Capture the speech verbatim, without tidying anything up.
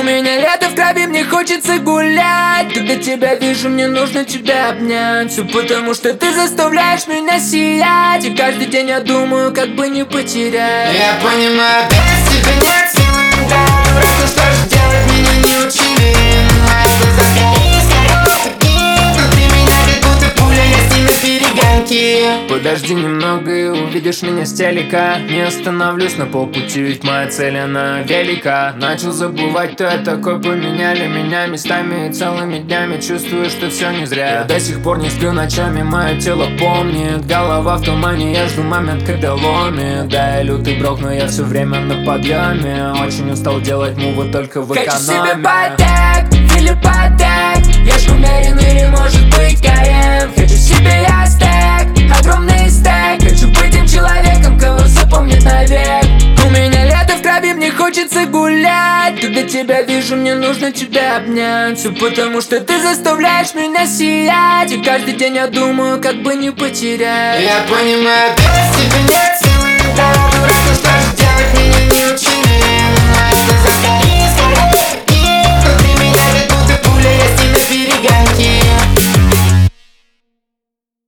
меня лето в крови, мне хочется гулять. Когда тебя вижу, мне нужно тебя обнять. Все потому, что ты заставляешь меня сиять. И каждый день я думаю, как бы не потерять. Я понимаю, без тебя нет силы, да. Просто что же делать, меня не учили. Мои глаза скорее сгорят такие. Внутри меня как будто пуля, я с ними перегонки. Подожди немного и увидишь меня с телека. Не остановлюсь на полпути, ведь моя цель она велика. Начал забывать, кто я такой, поменяли меня местами. И целыми днями чувствую, что все не зря. Я до сих пор не сплю ночами, мое тело помнит. Голова в тумане, я жду момент, когда ломит. Да, я лютый брок, но я все время на подъеме. Очень устал делать мувы только в экономе. Хочу себе батек, Филипп Патек. Я ж умерен или может быть КМ. Хочу себе ястек, огромный стек. Хочу быть тем человеком, кого запомнят навек. У меня лето в крови, мне хочется гулять. Когда тебя вижу, мне нужно тебя обнять. Все потому, что ты заставляешь меня сиять. И каждый день я думаю, как бы не потерять. Я понимаю, без